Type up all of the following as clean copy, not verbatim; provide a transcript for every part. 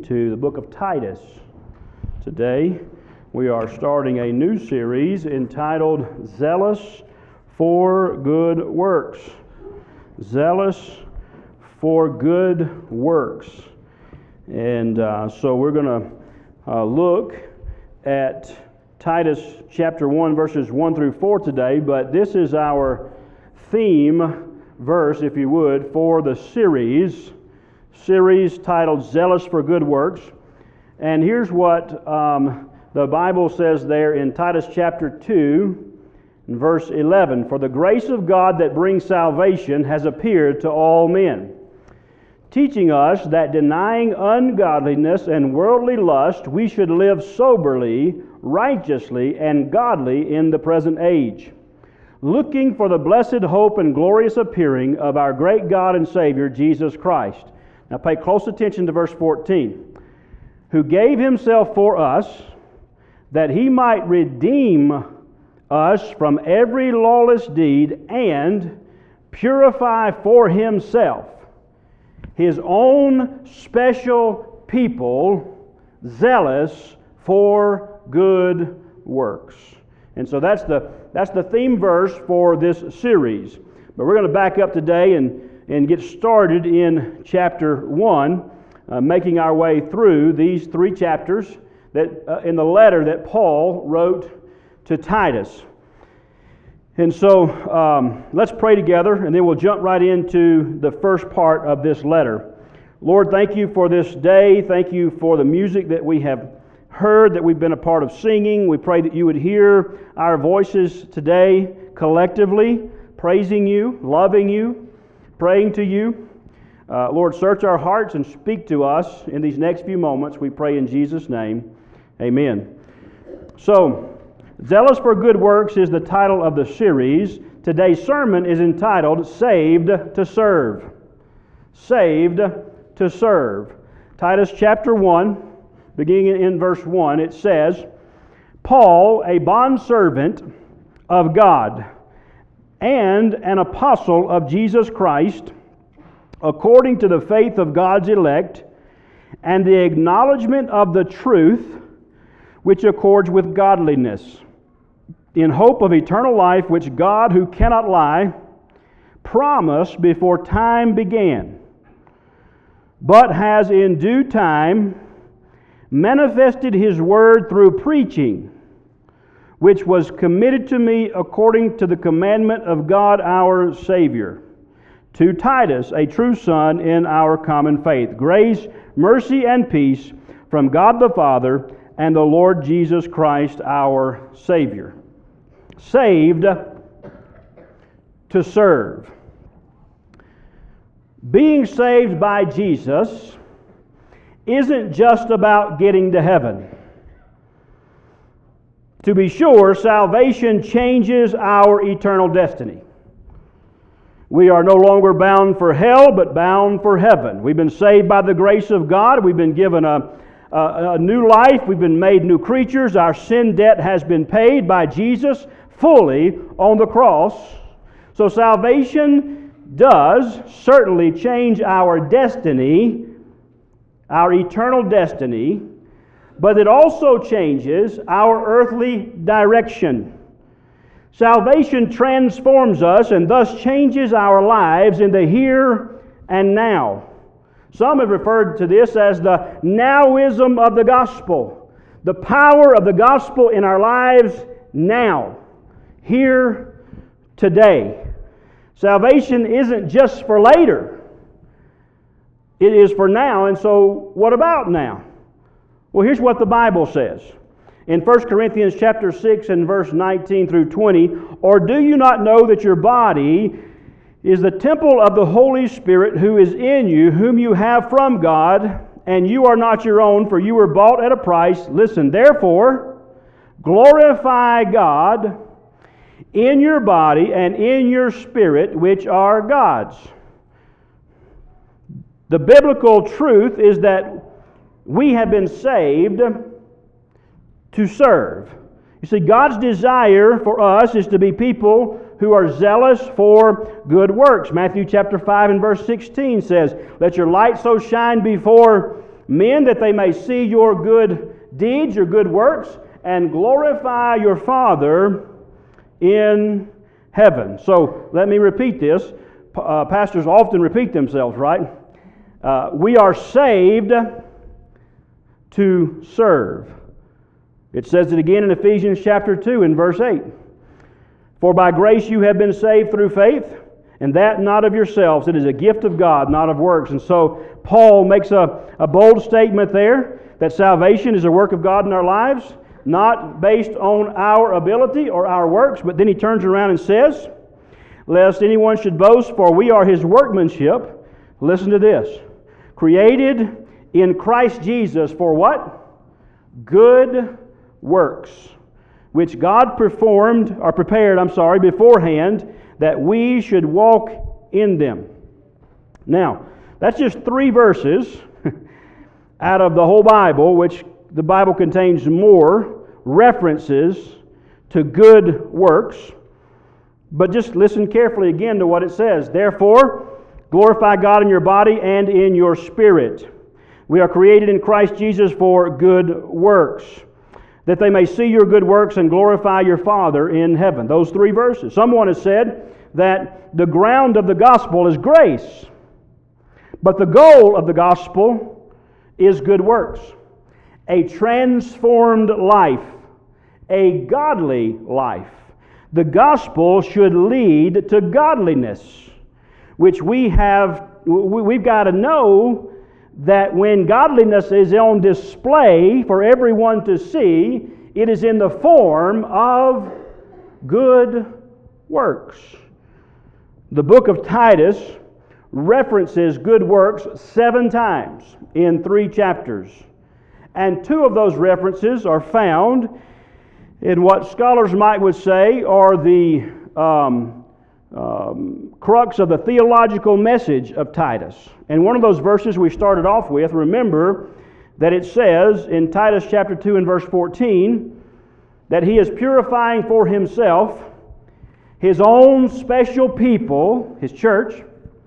to the book of Titus. Today we are starting a new series entitled Zealous for Good Works. Zealous for Good Works. And so we're going to look at Titus chapter 1 verses 1 through 4 today, but this is our theme verse, if you would, for the series titled Zealous for Good Works. And here's what the Bible says there in Titus chapter 2 and verse 11. For the grace of God that brings salvation has appeared to all men, teaching us that denying ungodliness and worldly lust, we should live soberly, righteously, and godly in the present age, looking for the blessed hope and glorious appearing of our great God and Savior, Jesus Christ. Now pay close attention to verse 14. Who gave himself for us, that he might redeem us from every lawless deed and purify for himself his own special people, zealous for good works. And so that's the theme verse for this series. But we're going to back up today and get started in chapter 1, making our way through these three chapters that in the letter that Paul wrote to Titus. And so let's pray together, and then we'll jump right into the first part of this letter. Lord, thank you for this day. Thank you for the music that we have heard, that we've been a part of singing. We pray that you would hear our voices today collectively, praising you, loving you, praying to you. Lord, search our hearts and speak to us in these next few moments. We pray in Jesus' name. Amen. So, Zealous for Good Works is the title of the series. Today's sermon is entitled Saved to Serve. Saved to Serve. Titus chapter 1, beginning in verse 1, it says, Paul, a bondservant of God and an apostle of Jesus Christ, according to the faith of God's elect and the acknowledgement of the truth which accords with godliness, in hope of eternal life, which God, who cannot lie, promised before time began, but has in due time manifested His word through preaching, which was committed to me according to the commandment of God our Savior, to Titus, a true son in our common faith. Grace, mercy, and peace from God the Father and the Lord Jesus Christ our Savior. Saved to serve. Being saved by Jesus isn't just about getting to heaven. To be sure, salvation changes our eternal destiny. We are no longer bound for hell, but bound for heaven. We've been saved by the grace of God. We've been given a new life. We've been made new creatures. Our sin debt has been paid by Jesus fully on the cross. So salvation does certainly change our destiny, our eternal destiny, but it also changes our earthly direction. Salvation transforms us and thus changes our lives in the here and now. Some have referred to this as the nowism of the gospel. The power of the gospel in our lives now, here, today. Salvation isn't just for later. It is for now, and so what about now? Well, here's what the Bible says. In 1 Corinthians chapter 6 and verse 19 through 20, or do you not know that your body is the temple of the Holy Spirit who is in you, whom you have from God, and you are not your own, for you were bought at a price. Listen, therefore, glorify God in your body and in your spirit, which are God's. The biblical truth is that we have been saved to serve. You see, God's desire for us is to be people who are zealous for good works. Matthew chapter 5 and verse 16 says, let your light so shine before men, that they may see your good deeds, your good works, and glorify your Father in heaven. So let me repeat this. Pastors often repeat themselves, right? We are saved to serve. It says it again in Ephesians chapter 2 in verse 8. For by grace you have been saved through faith, and that not of yourselves. It is a gift of God, not of works. And so Paul makes a bold statement there that salvation is a work of God in our lives, not based on our ability or our works. But then he turns around and says, lest anyone should boast, for we are His workmanship. Listen to this. Created in Christ Jesus for what? Good works, which God prepared beforehand, that we should walk in them. Now, that's just 3 verses out of the whole Bible, which the Bible contains more references to good works. But just listen carefully again to what it says. Therefore, glorify God in your body and in your spirit. We are created in Christ Jesus for good works, that they may see your good works and glorify your Father in heaven. Those 3 verses. Someone has said that the ground of the gospel is grace, but the goal of the gospel is good works. A transformed life, a godly life. The gospel should lead to godliness, which we've got to know that when godliness is on display for everyone to see, it is in the form of good works. The book of Titus references good works 7 times in 3 chapters. And 2 of those references are found in what scholars would say are the crux of the theological message of Titus. And one of those verses we started off with, remember that it says in Titus chapter 2 and verse 14 that he is purifying for himself his own special people, his church,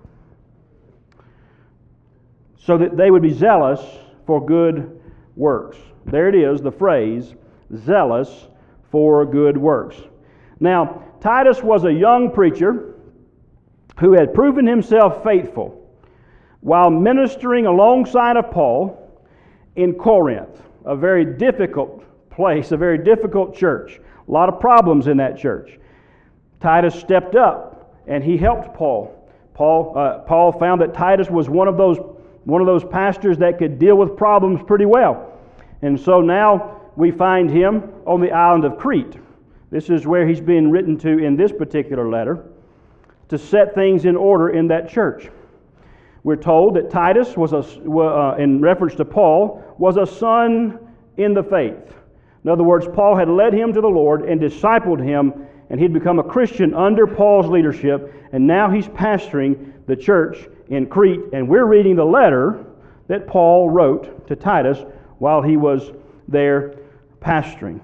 so that they would be zealous for good works. There it is, the phrase, zealous for good works. Now, Titus was a young preacher who had proven himself faithful while ministering alongside of Paul in Corinth, a very difficult place, a very difficult church. A lot of problems in that church. Titus stepped up and he helped Paul. Paul found that Titus was one of those pastors that could deal with problems pretty well. And so now we find him on the island of Crete. This is where he's being written to in this particular letter, to set things in order in that church. We're told that Titus was in reference to Paul, was a son in the faith. In other words, Paul had led him to the Lord and discipled him, and he'd become a Christian under Paul's leadership, and now he's pastoring the church in Crete, and we're reading the letter that Paul wrote to Titus while he was there pastoring.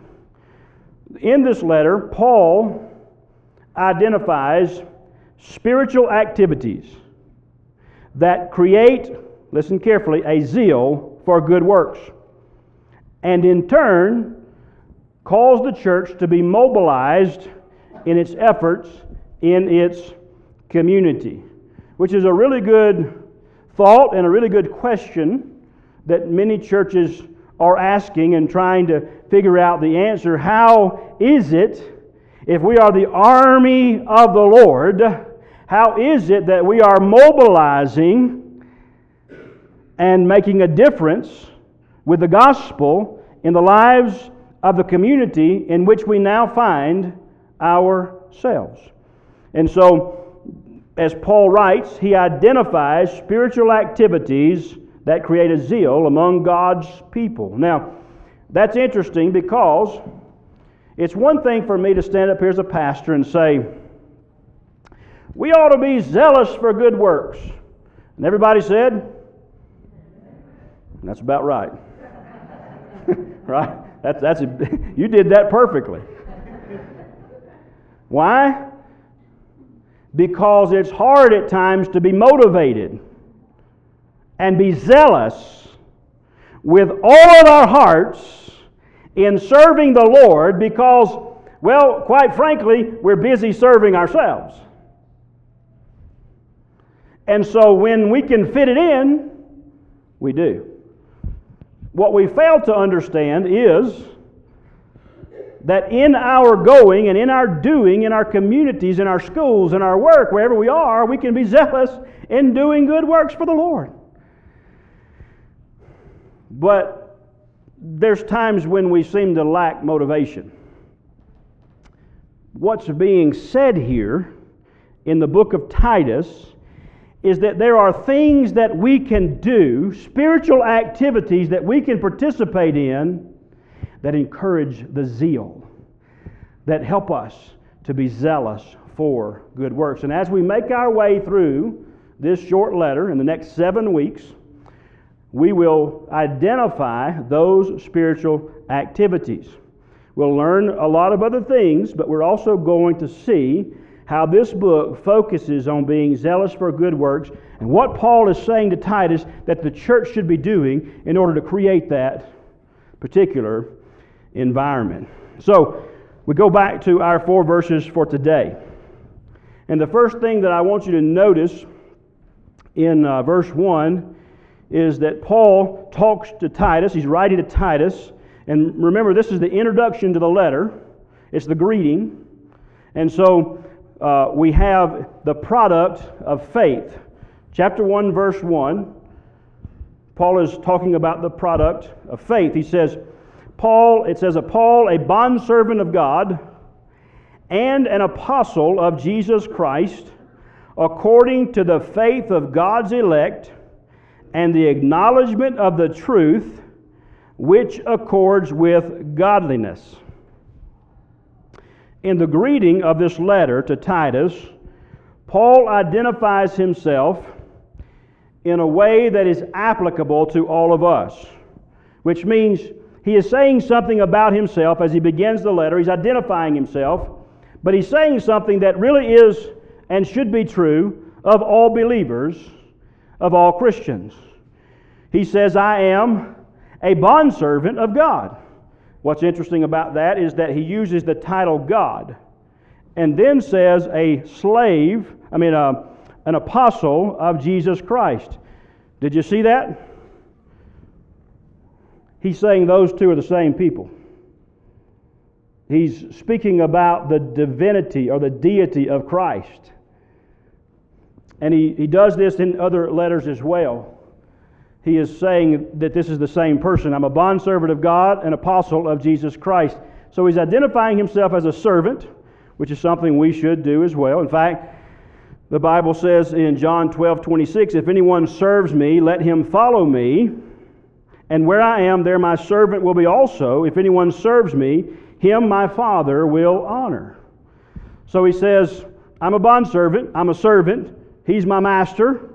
In this letter, Paul identifies spiritual activities that create, listen carefully, a zeal for good works, and in turn calls the church to be mobilized in its efforts in its community, which is a really good thought and a really good question that many churches are asking and trying to figure out the answer. How is it, if we are the army of the Lord, how is it that we are mobilizing and making a difference with the gospel in the lives of the community in which we now find ourselves? And so, as Paul writes, he identifies spiritual activities that create a zeal among God's people. Now, that's interesting because it's one thing for me to stand up here as a pastor and say, we ought to be zealous for good works. And everybody said, that's about right. Right? You did that perfectly. Why? Because it's hard at times to be motivated and be zealous with all of our hearts in serving the Lord because, well, quite frankly, we're busy serving ourselves. And so when we can fit it in, we do. What we fail to understand is that in our going and in our doing, in our communities, in our schools, in our work, wherever we are, we can be zealous in doing good works for the Lord. But there's times when we seem to lack motivation. What's being said here in the book of Titus is that there are things that we can do, spiritual activities that we can participate in that encourage the zeal, that help us to be zealous for good works. And as we make our way through this short letter in the next 7 weeks, we will identify those spiritual activities. We'll learn a lot of other things, but we're also going to see how this book focuses on being zealous for good works and what Paul is saying to Titus that the church should be doing in order to create that particular environment. So, we go back to our 4 verses for today. And the first thing that I want you to notice in verse 1 is that Paul talks to Titus. He's writing to Titus. And remember, this is the introduction to the letter. It's the greeting. And so we have the product of faith. Chapter 1, verse 1, Paul is talking about the product of faith. He says, Paul, a bondservant of God and an apostle of Jesus Christ, according to the faith of God's elect and the acknowledgement of the truth which accords with godliness. In the greeting of this letter to Titus, Paul identifies himself in a way that is applicable to all of us, which means he is saying something about himself as he begins the letter. He's identifying himself, but he's saying something that really is and should be true of all believers, of all Christians. He says, I am a bondservant of God. What's interesting about that is that he uses the title God and then says an apostle of Jesus Christ. Did you see that? He's saying those two are the same people. He's speaking about the divinity or the deity of Christ. And he does this in other letters as well. He is saying that this is the same person. I'm a bondservant of God, an apostle of Jesus Christ. So he's identifying himself as a servant, which is something we should do as well. In fact, the Bible says in John 12:26, if anyone serves me, let him follow me. And where I am, there my servant will be also. If anyone serves me, him my Father will honor. So he says, I'm a bondservant, I'm a servant, he's my master.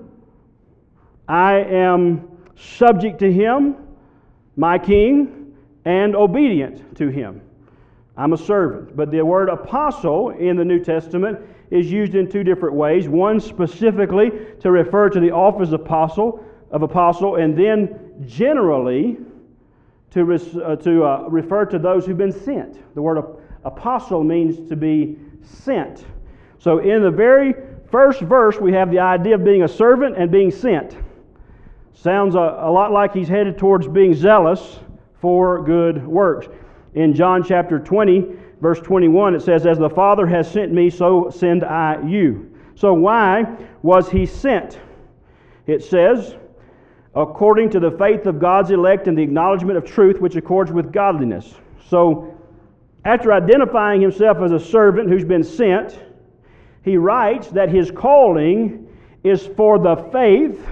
I am subject to him, my king, and obedient to him. I'm a servant. But the word apostle in the New Testament is used in 2 different ways. One specifically to refer to the office of apostle, and then generally to refer to those who've been sent. The word apostle means to be sent. So in the very first verse, we have the idea of being a servant and being sent. Sounds a lot like he's headed towards being zealous for good works. In John chapter 20, verse 21, it says, as the Father has sent me, so send I you. So why was he sent? It says, according to the faith of God's elect and the acknowledgement of truth which accords with godliness. So, after identifying himself as a servant who's been sent, he writes that his calling is for the faith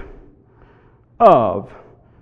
of.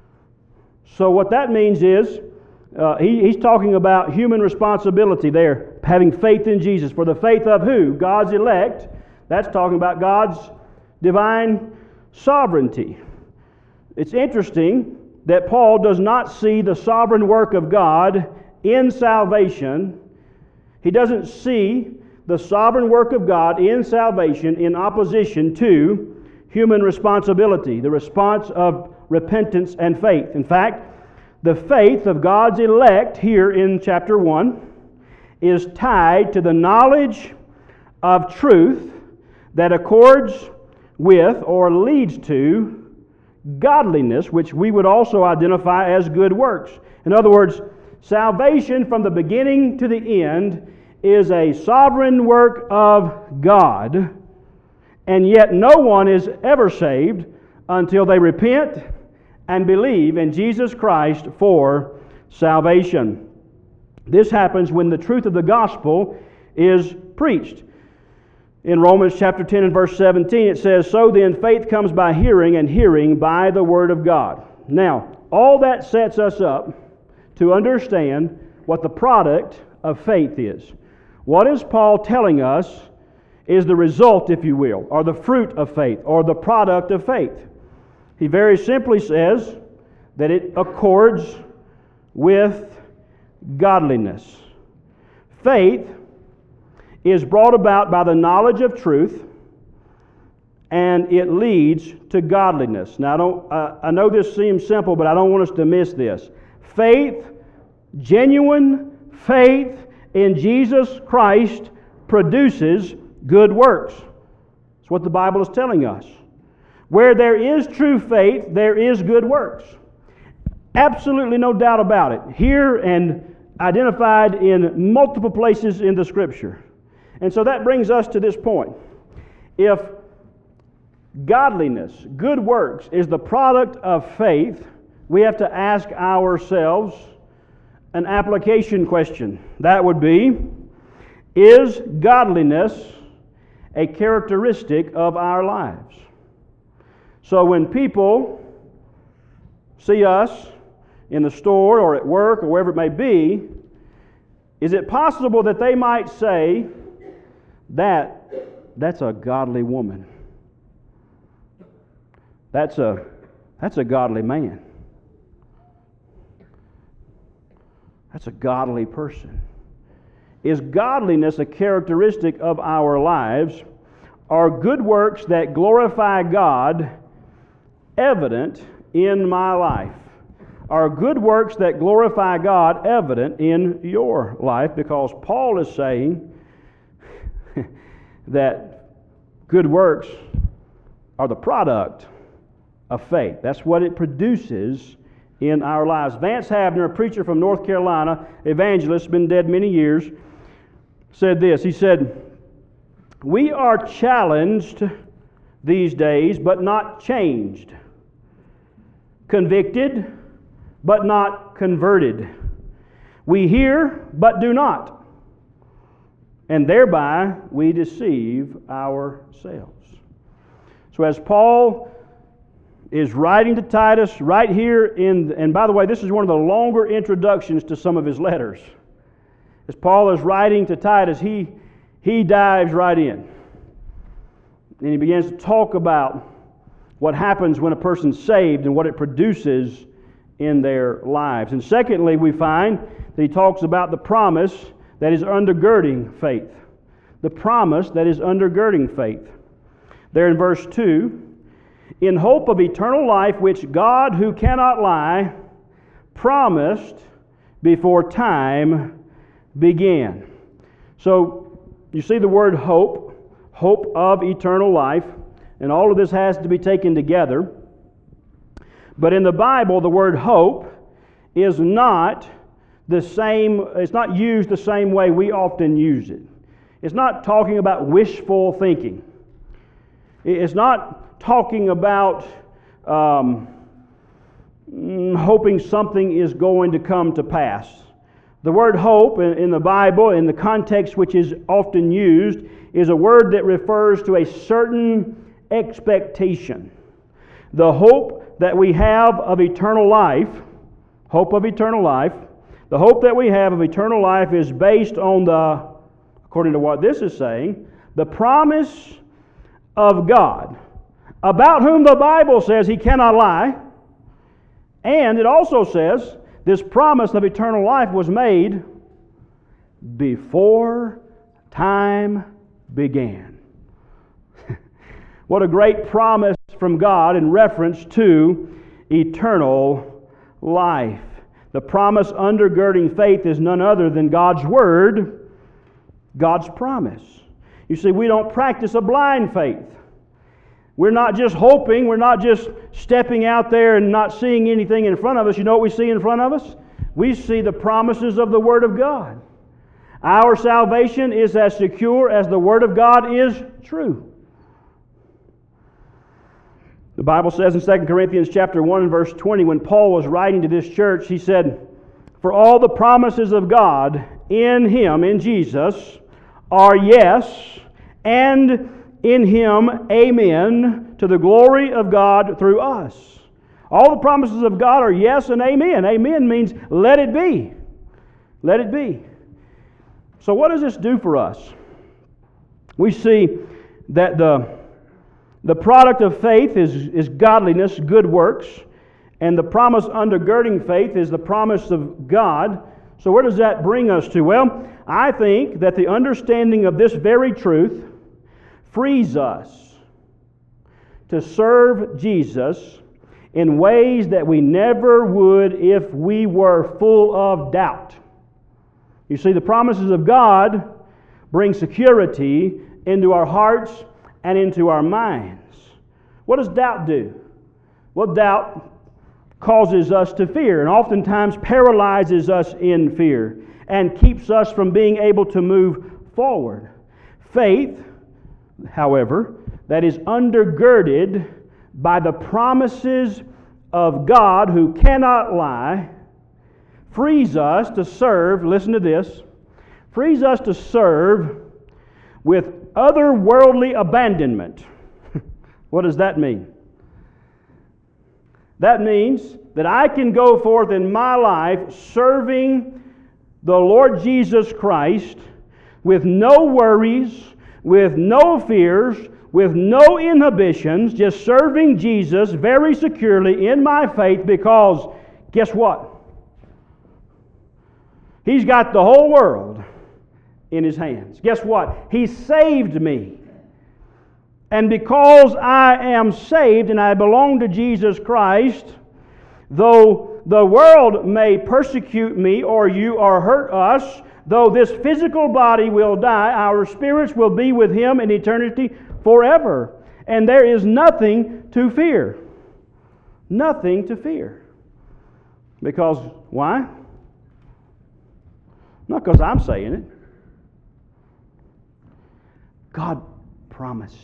So what that means is, he's talking about human responsibility there, having faith in Jesus. For the faith of who? God's elect. That's talking about God's divine sovereignty. It's interesting that Paul does not see the sovereign work of God in salvation. He doesn't see the sovereign work of God in salvation in opposition to human responsibility, the response of repentance and faith. In fact, the faith of God's elect here in chapter 1 is tied to the knowledge of truth that accords with or leads to godliness, which we would also identify as good works. In other words, salvation from the beginning to the end is a sovereign work of God, and yet no one is ever saved until they repent and believe in Jesus Christ for salvation. This happens when the truth of the gospel is preached. In Romans chapter 10 and verse 17 it says, "So then faith comes by hearing, and hearing by the word of God." Now, all that sets us up to understand what the product of faith is. What is Paul telling us is the result, if you will, or the fruit of faith, or the product of faith? He very simply says that it accords with godliness. Faith is brought about by the knowledge of truth, and it leads to godliness. Now, I know this seems simple, but I don't want us to miss this. Faith, genuine faith in Jesus Christ, produces good works. That's what the Bible is telling us. Where there is true faith, there is good works. Absolutely no doubt about it. Here and identified in multiple places in the Scripture. And so that brings us to this point. If godliness, good works, is the product of faith, we have to ask ourselves an application question. That would be, is godliness a characteristic of our lives? So when people see us in the store or at work or wherever it may be, is it possible that they might say, that's a godly woman. That's a godly man. That's a godly person. Is godliness a characteristic of our lives? Are good works that glorify God evident in my life? Are good works that glorify God evident in your life? Because Paul is saying that good works are the product of faith. That's what it produces in our lives. Vance Havner, a preacher from North Carolina, evangelist, been dead many years, said this. He said, "We are challenged these days, but not changed. Convicted, but not converted. We hear, but do not. And thereby we deceive ourselves." So as Paul is writing to Titus right here and by the way, this is one of the longer introductions to some of his letters. As Paul is writing to Titus, he dives right in. And he begins to talk about what happens when a person's saved and what it produces in their lives. And secondly, we find that he talks about the promise that is undergirding faith. The promise that is undergirding faith. There in verse 2, "In hope of eternal life, which God, who cannot lie, promised before time began." So, you see the word hope, hope of eternal life, and all of this has to be taken together. But in the Bible, the word hope is not the same, it's not used the same way we often use it. It's not talking about wishful thinking. It's not talking about hoping something is going to come to pass. The word hope in the Bible, in the context which is often used, is a word that refers to a certain expectation. The hope that we have of eternal life, hope of eternal life, the hope that we have of eternal life is based on according to what this is saying, the promise of God, about whom the Bible says He cannot lie. And it also says this promise of eternal life was made before time began. What a great promise from God in reference to eternal life. The promise undergirding faith is none other than God's Word, God's promise. You see, we don't practice a blind faith. We're not just hoping, we're not just stepping out there and not seeing anything in front of us. You know what we see in front of us? We see the promises of the Word of God. Our salvation is as secure as the Word of God is true. The Bible says in 2 Corinthians chapter 1 and verse 20, when Paul was writing to this church, he said, "For all the promises of God in Him, in Jesus, are yes, and in Him, amen, to the glory of God through us." All the promises of God are yes and amen. Amen means let it be. Let it be. So what does this do for us? We see that the product of faith is godliness, good works, and the promise undergirding faith is the promise of God. So where does that bring us to? Well, I think that the understanding of this very truth frees us to serve Jesus in ways that we never would if we were full of doubt. You see, the promises of God bring security into our hearts and into our minds. What does doubt do? Well, doubt causes us to fear and oftentimes paralyzes us in fear and keeps us from being able to move forward. Faith, however, that is undergirded by the promises of God who cannot lie, frees us to serve, listen to this, frees us to serve with otherworldly abandonment. What does that mean? That means that I can go forth in my life serving the Lord Jesus Christ with no worries, with no fears, with no inhibitions, just serving Jesus very securely in my faith because, guess what? He's got the whole world in His hands. Guess what? He saved me. And because I am saved and I belong to Jesus Christ, though the world may persecute me or you or hurt us, though this physical body will die, our spirits will be with Him in eternity forever. And there is nothing to fear. Nothing to fear. Because, why? Not because I'm saying it. God promised.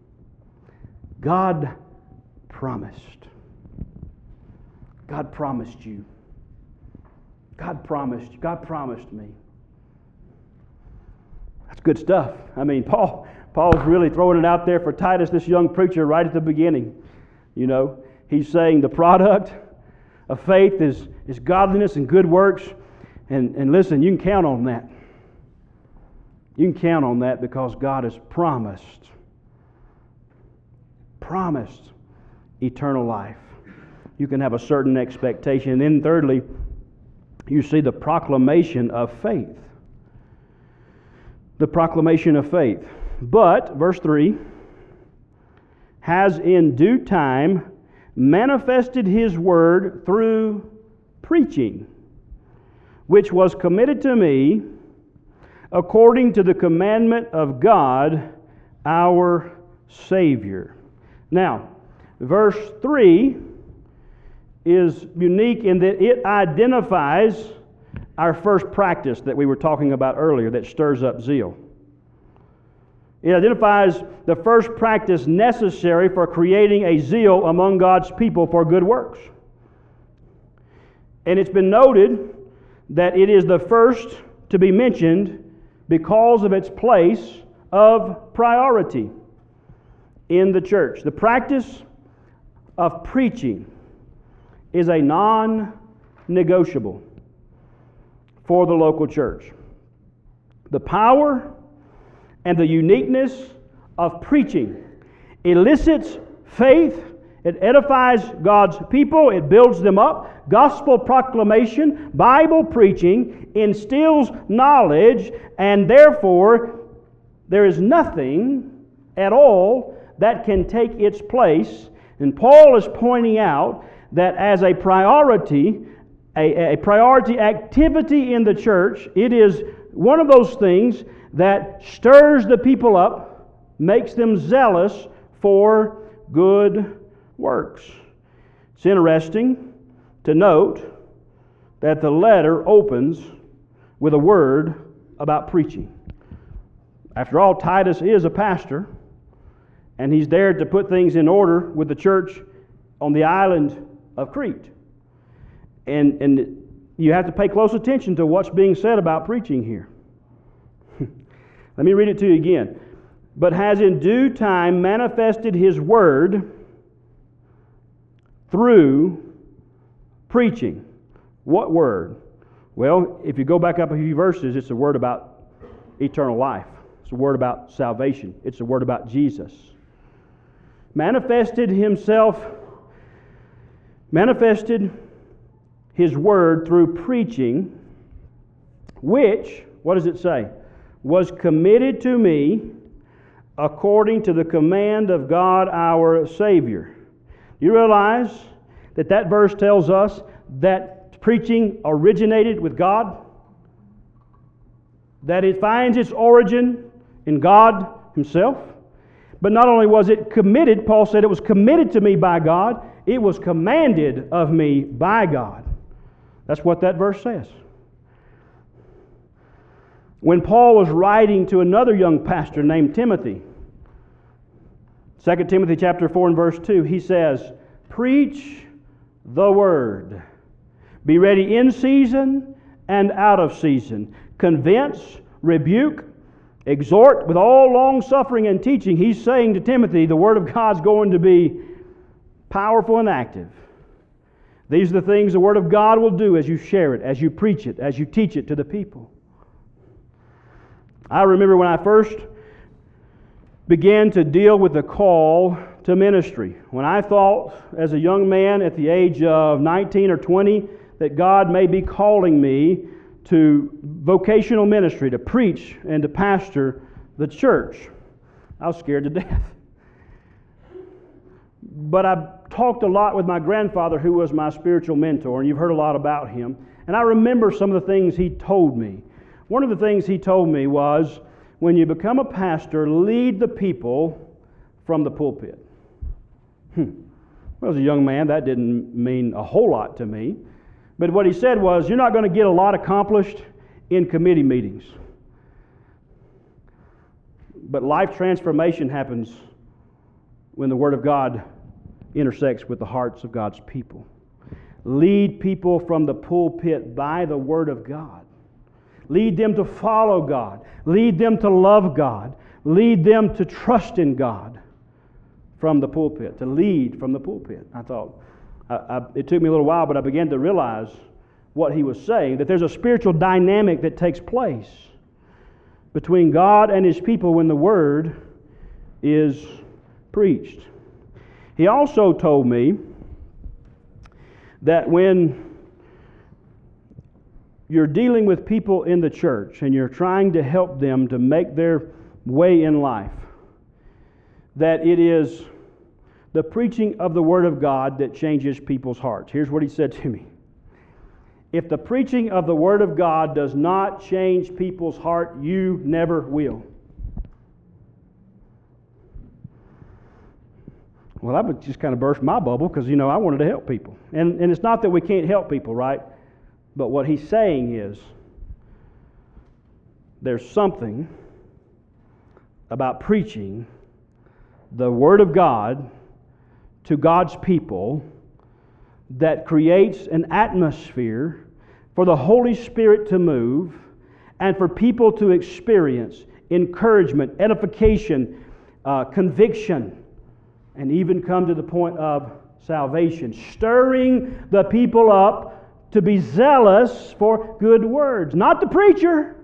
God promised. God promised you. God promised you. God promised me. That's good stuff. I mean, Paul's really throwing it out there for Titus, this young preacher, right at the beginning. You know, he's saying the product of faith is godliness and good works. And listen, you can count on that. You can count on that because God has promised eternal life. You can have a certain expectation. And then thirdly, you see the proclamation of faith. The proclamation of faith. But, verse 3, has in due time manifested His word through preaching, which was committed to me according to the commandment of God our Savior. Now, verse 3 is unique in that it identifies our first practice that we were talking about earlier that stirs up zeal. It identifies the first practice necessary for creating a zeal among God's people for good works. And it's been noted that it is the first to be mentioned because of its place of priority in the church. The practice of preaching is a non-negotiable for the local church. The power and the uniqueness of preaching elicits faith. It edifies God's people. It builds them up. Gospel proclamation, Bible preaching instills knowledge, and therefore there is nothing at all that can take its place. And Paul is pointing out that as a priority, a priority activity in the church. It is one of those things that stirs the people up, makes them zealous for good works. It's interesting to note that the letter opens with a word about preaching. After all, Titus is a pastor, and he's there to put things in order with the church on the island of Crete. And you have to pay close attention to what's being said about preaching here. Let me read it to you again. But has in due time manifested His word through preaching. What word? Well, if you go back up a few verses, it's a word about eternal life. It's a word about salvation. It's a word about Jesus. Manifested His word through preaching, which, what does it say? Was committed to me according to the command of God our Savior. You realize that that verse tells us that preaching originated with God? That it finds its origin in God Himself? But not only was it committed, Paul said it was committed to me by God, it was commanded of me by God. That's what that verse says. When Paul was writing to another young pastor named Timothy, 2 Timothy chapter 4 and verse 2, he says, "Preach the word. Be ready in season and out of season. Convince, rebuke, exhort with all long suffering and teaching." He's saying to Timothy, the Word of God's going to be powerful and active. These are the things the Word of God will do as you share it, as you preach it, as you teach it to the people. I remember when I first began to deal with the call to ministry. When I thought as a young man at the age of 19 or 20 that God may be calling me to vocational ministry, to preach and to pastor the church, I was scared to death. But I talked a lot with my grandfather, who was my spiritual mentor, and you've heard a lot about him. And I remember some of the things he told me. One of the things he told me was, when you become a pastor, lead the people from the pulpit. Well, as a young man, that didn't mean a whole lot to me. But what he said was, you're not going to get a lot accomplished in committee meetings. But life transformation happens when the Word of God intersects with the hearts of God's people. Lead people from the pulpit by the Word of God. Lead them to follow God. Lead them to love God. Lead them to trust in God from the pulpit, to lead from the pulpit. I thought, it took me a little while, but I began to realize what he was saying, that there's a spiritual dynamic that takes place between God and His people when the Word is preached. He also told me that when you're dealing with people in the church and you're trying to help them to make their way in life, that it is the preaching of the Word of God that changes people's hearts. Here's what he said to me. If the preaching of the Word of God does not change people's heart, you never will. Well, that would just kind of burst my bubble because, I wanted to help people. And it's not that we can't help people, right? But what he's saying is there's something about preaching the Word of God to God's people that creates an atmosphere for the Holy Spirit to move and for people to experience encouragement, edification, conviction, and even come to the point of salvation, stirring the people up to be zealous for good words. Not the preacher,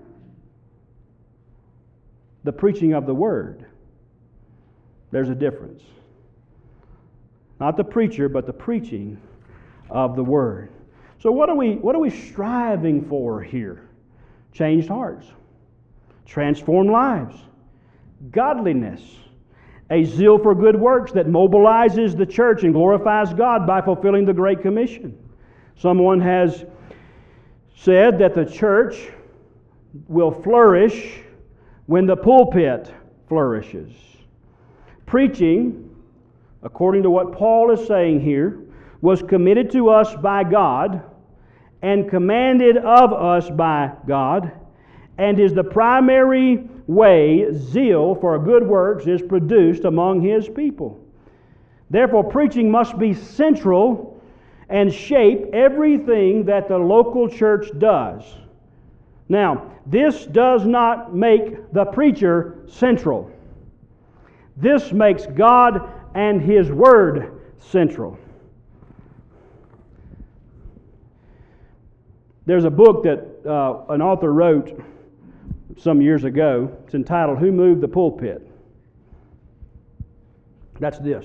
the preaching of the Word. There's a difference. Not the preacher, but the preaching of the Word. So what are we striving for here? Changed hearts, transformed lives, godliness, a zeal for good works that mobilizes the church and glorifies God by fulfilling the Great Commission. Someone has said that the church will flourish when the pulpit flourishes. Preaching, according to what Paul is saying here, was committed to us by God and commanded of us by God, and is the primary way zeal for good works is produced among His people. Therefore, preaching must be central and shape everything that the local church does. Now, this does not make the preacher central. This makes God and His Word central. There's a book that an author wrote some years ago. It's entitled, "Who Moved the Pulpit?" That's this.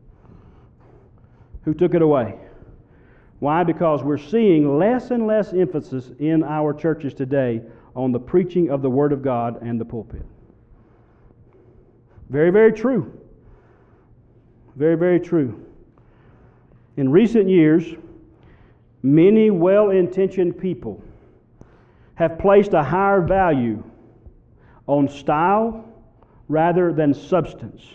Who took it away? Why? Because we're seeing less and less emphasis in our churches today on the preaching of the Word of God and the pulpit. Very, very true. Very, very true. In recent years, many well-intentioned people have placed a higher value on style rather than substance.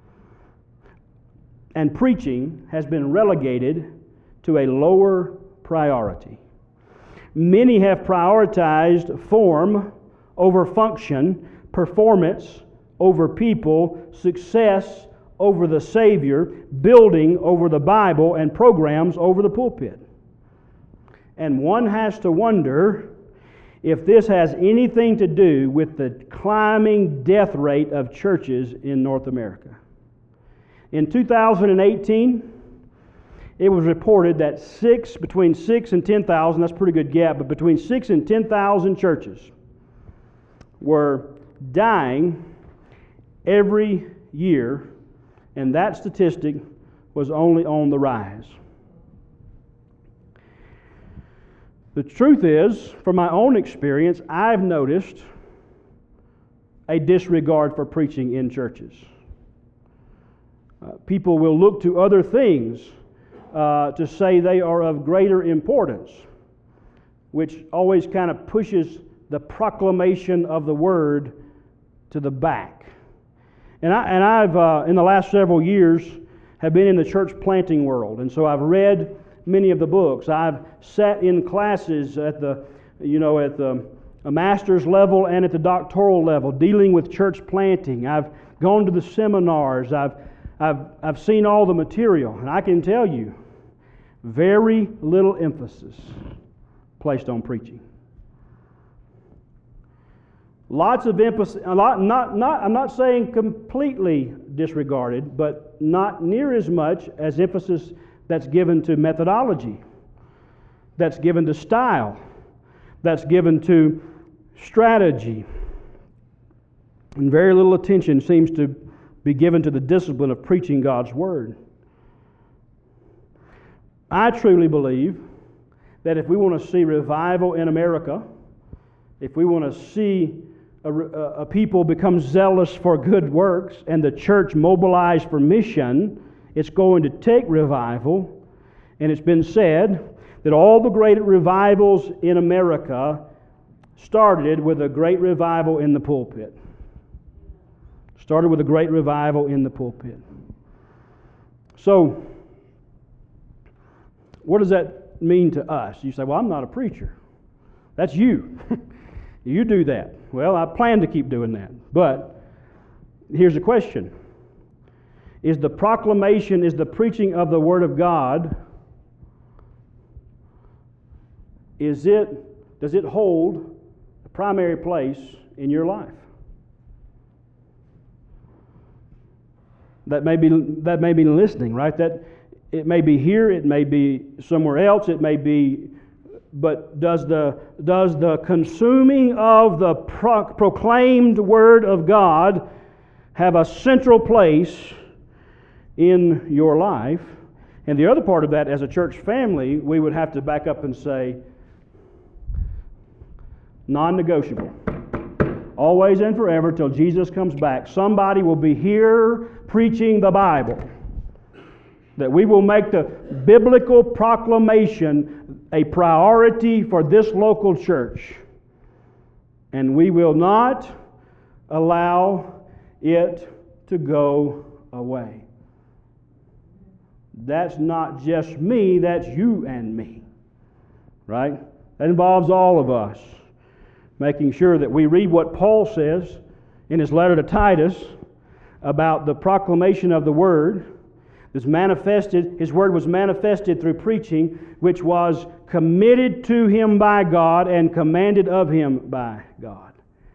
And preaching has been relegated to a lower priority. Many have prioritized form over function, performance over people, success over the Savior, building over the Bible, and programs over the pulpit. And one has to wonder if this has anything to do with the climbing death rate of churches in North America. In 2018, it was reported that between 6 and 10,000, that's a pretty good gap, but between 6 and 10,000 churches were dying every year, and that statistic was only on the rise. The truth is, from my own experience, I've noticed a disregard for preaching in churches. People will look to other things to say they are of greater importance, which always kind of pushes the proclamation of the Word to the back. And I've in the last several years, have been in the church planting world, and so I've read many of the books. I've sat in classes at the master's level and at the doctoral level, dealing with church planting. I've gone to the seminars. I've seen all the material, and I can tell you, very little emphasis placed on preaching. Lots of emphasis. I'm not saying completely disregarded, but not near as much as emphasis that's given to methodology, that's given to style, that's given to strategy. And very little attention seems to be given to the discipline of preaching God's Word. I truly believe that if we want to see revival in America, if we want to see a people become zealous for good works and the church mobilized for mission, it's going to take revival. And it's been said that all the great revivals in America started with a great revival in the pulpit. Started with a great revival in the pulpit. So, what does that mean to us? You say, well, I'm not a preacher. That's you. You do that. Well, I plan to keep doing that. But here's the question. Is the proclamation, is the preaching of the Word of God, does it hold a primary place in your life? That may be listening, right? That it may be here, it may be somewhere else, it may be, but does the consuming of the proclaimed Word of God have a central place in your life? And the other part of that, as a church family, we would have to back up and say, non-negotiable. Always and forever till Jesus comes back. Somebody will be here preaching the Bible. That we will make the biblical proclamation a priority for this local church. And we will not allow it to go away. That's not just me, that's you and me. Right? That involves all of us. Making sure that we read what Paul says in his letter to Titus about the proclamation of the Word. His Word was manifested through preaching, which was committed to him by God and commanded of him by God.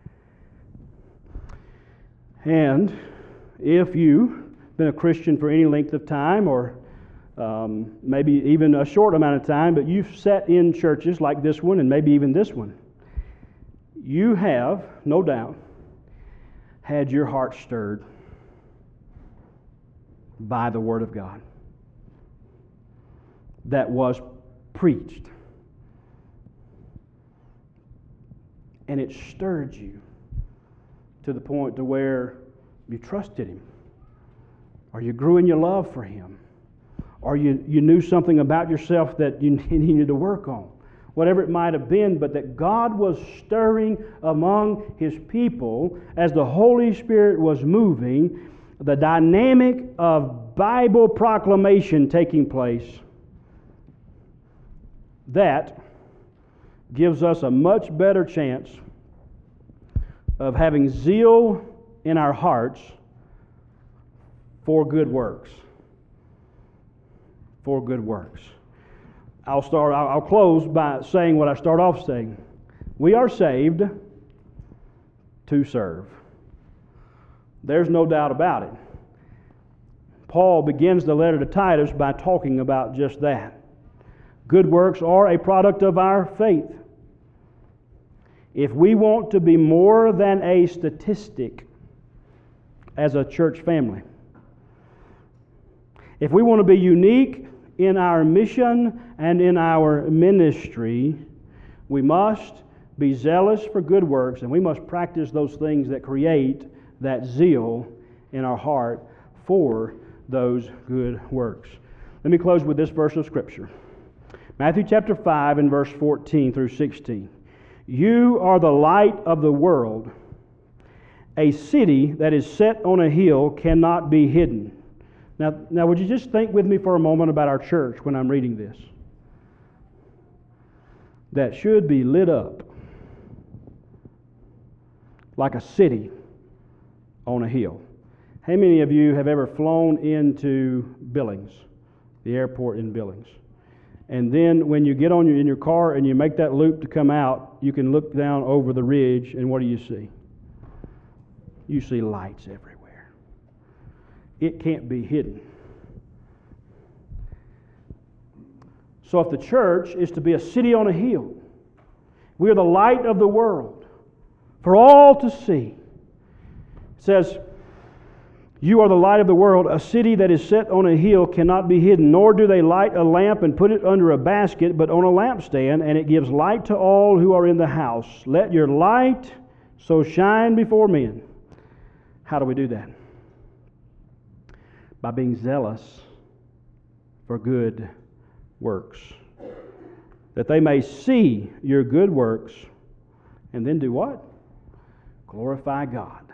And if you've been a Christian for any length of time, or maybe even a short amount of time, but you've sat in churches like this one and maybe even this one, you have, no doubt, had your heart stirred by the Word of God that was preached. And it stirred you to the point to where you trusted Him, or you grew in your love for Him, or you knew something about yourself that you needed to work on. Whatever it might have been, but that God was stirring among His people as the Holy Spirit was moving, the dynamic of Bible proclamation taking place. That gives us a much better chance of having zeal in our hearts for good works. For good works. I'll close by saying what I start off saying. We are saved to serve. There's no doubt about it. Paul begins the letter to Titus by talking about just that. Good works are a product of our faith. If we want to be more than a statistic as a church family, if we want to be unique in our mission and in our ministry, we must be zealous for good works, and we must practice those things that create that zeal in our heart for those good works. Let me close with this verse of Scripture. Matthew chapter 5 and verse 14 through 16. You are the light of the world. A city that is set on a hill cannot be hidden. Now, would you just think with me for a moment about our church when I'm reading this? That should be lit up like a city on a hill. How many of you have ever flown into Billings, the airport in Billings? And then when you get in your car and you make that loop to come out, you can look down over the ridge, and what do you see? You see lights everywhere. It can't be hidden. So if the church is to be a city on a hill, we are the light of the world for all to see. It says, you are the light of the world. A city that is set on a hill cannot be hidden, nor do they light a lamp and put it under a basket, but on a lampstand, and it gives light to all who are in the house. Let your light so shine before men. How do we do that? By being zealous for good works, that they may see your good works, and then do what? Glorify God.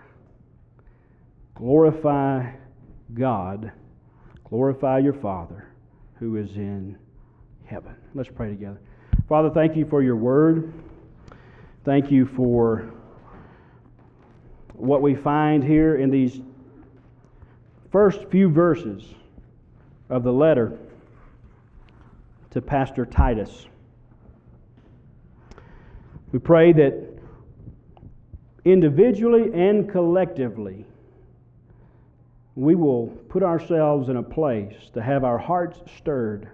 Glorify God. Glorify your Father who is in heaven. Let's pray together. Father, thank you for your word. Thank you for what we find here in these first few verses of the letter to Pastor Titus. We pray that individually and collectively we will put ourselves in a place to have our hearts stirred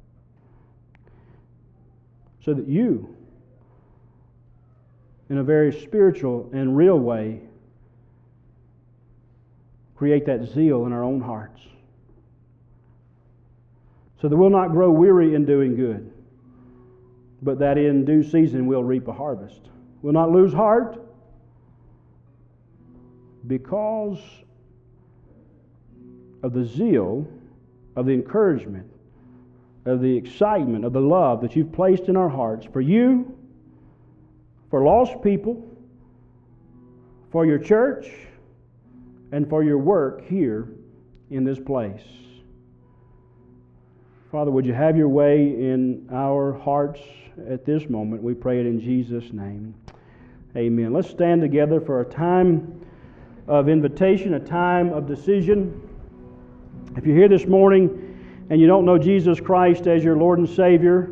so that you, in a very spiritual and real way, create that zeal in our own hearts so that we'll not grow weary in doing good, but that in due season we'll reap a harvest. We'll not lose heart because of the zeal of the encouragement, of the excitement, of the love that you've placed in our hearts for you, for lost people, for your church, and for your work here in this place. Father, would you have your way in our hearts at this moment? We pray it in Jesus' name. Amen. Let's stand together for a time of invitation, a time of decision. If you're here this morning and you don't know Jesus Christ as your Lord and Savior,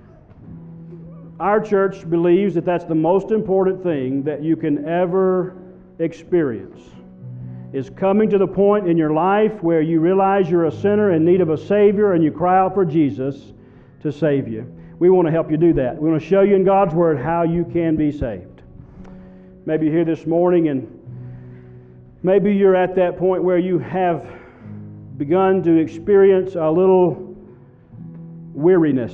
our church believes that that's the most important thing that you can ever experience, is coming to the point in your life where you realize you're a sinner in need of a Savior and you cry out for Jesus to save you. We want to help you do that. We want to show you in God's Word how you can be saved. Maybe you're here this morning and maybe you're at that point where you have begun to experience a little weariness.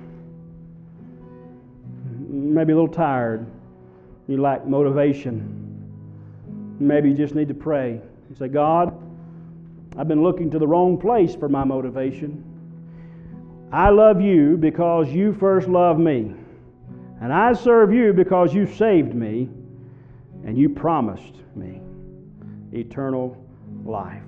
Maybe a little tired. You lack motivation. Maybe you just need to pray and say, God, I've been looking to the wrong place for my motivation. I love you because you first loved me. And I serve you because you saved me and you promised me eternal life.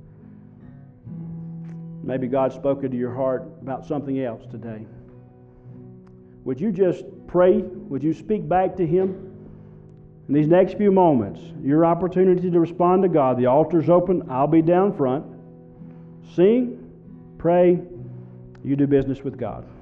Maybe God spoke into your heart about something else today. Would you just pray? Would you speak back to Him? In these next few moments, your opportunity to respond to God. The altar's open. I'll be down front. Sing, pray, you do business with God.